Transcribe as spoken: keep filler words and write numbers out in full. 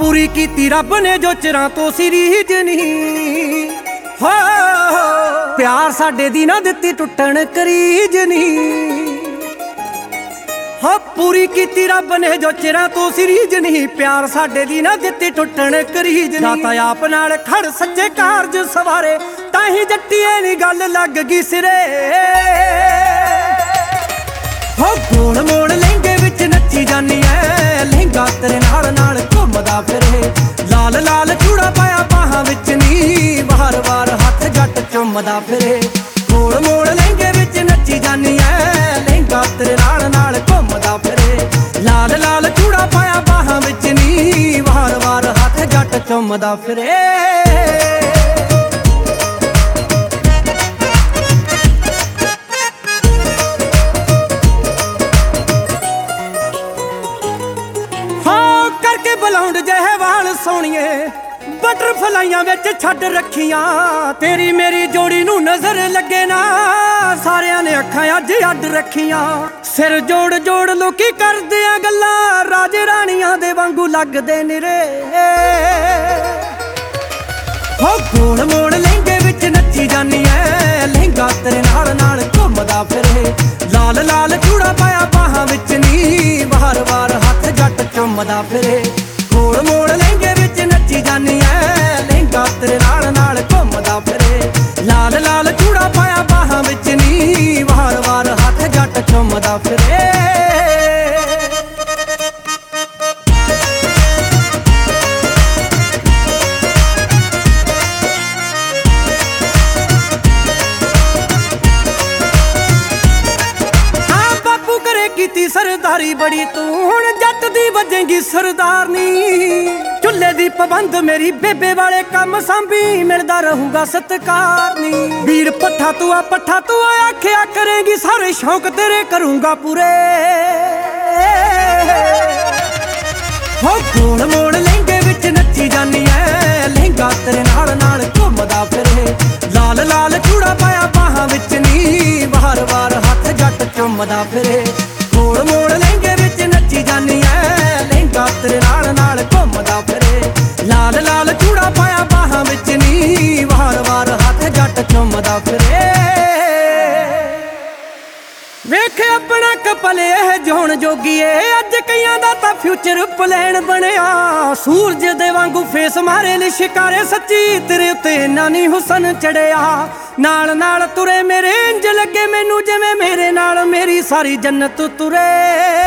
पूरी कीती रब ने जो चिरां तो सीरीज नहीं हो, प्यार साडे दी ना दित्ती टुटण करीज नहीं हो। पूरी कीती रब ने जो चिरां तो सीरीज नहीं, प्यार साडे दी ना दित्ती टुटण करीज नहीं। तां आप नाल खड़ सच्चे कारज सवारे, ताही जट्टीए नी गल लग गई सिरे हो। गोल मोड़ लहंगे विच नच्ची जानी ऐ, लहंगा तेरे नाल नाल घुमदा फिरे। लाल लाल चूड़ा पाया बाहां विच नी, वार वार हत्थ जट चुमदा फिरे। गोल मोड़ लहंगे विच नच्ची जानी ऐ, लहंगा तेरे नाल नाल घुमदा फिरे। लाल लाल चूड़ा पाया बाहां विच नी, वार वार हत्थ जट चुमदा फिरे। बलाउंड जहे वाल सोनिए बटरफलाइयां विच छड्ड रखियां, तेरी मेरी जोड़ी नू नजर लगे ना, सारियां ने अखां अज अड रखियां। सिर जोड़ जोड़ लोकी करदे आ गल्लां, राजे राणियां दे वांगू लगदे निरे हो। गोल मोड़ लहंगे विच नच्ची जानी ऐ, लहंगा तेरे नाल नाल घुमदा फिरे। लाल लाल चूड़ा पाया बाहां विच नी, वार वार हत्थ जट चुमदा फिरे। गोल मोड़ लहंगे विच नच्ची जानी ऐ, लहंगा तेरे नाल नाल घुमदा फिरे। लाल लाल चूड़ा पाया बाहां विच नी, वार वार हत्थ जट चुमदा फिरे। कीती सरदारी बड़ी तू हुण जट दी वजेंगी सरदारनी। चुल्हे दी पाबंद मेरी बेबे वाले काम सांभी, मिलदा रहूगा सत्कार नी। वीर पट्ठा तू आ पट्ठा तू आख्या करेंगी, सारे शौक तेरे करूंगा पूरे हो। गोल मोड़ लहंगे विच नच्ची जानी ऐ, लहंगा तेरे नाल नाल घुमदा फिरे। लाल लाल चूड़ा पाया बाहां विच नी, वार वार हत्थ जट चुमदा फिरे। गोल मोड़ लहंगे विच नच्ची जानी ऐ, लहंगा तेरे नाल नाल घुमदा फिरे। लाल लाल चूड़ा पाया बाहां विच नी, वार वार हत्थ जट चुमदा फिरे। वेख अपना कपले जोन जोगीए, अज कईयां दा तां फ्यूचर प्लान बनिया। सूरज दे वांगू फेस मारे ली शिकारे, सच्ची तेरे उत्ते इन्ना नी हुसन चढ़िया। नाल नाल तुरे मेरे इंज लगे मैनू, जिवें मेरे नाल मेरी सारी जन्नत तुरे।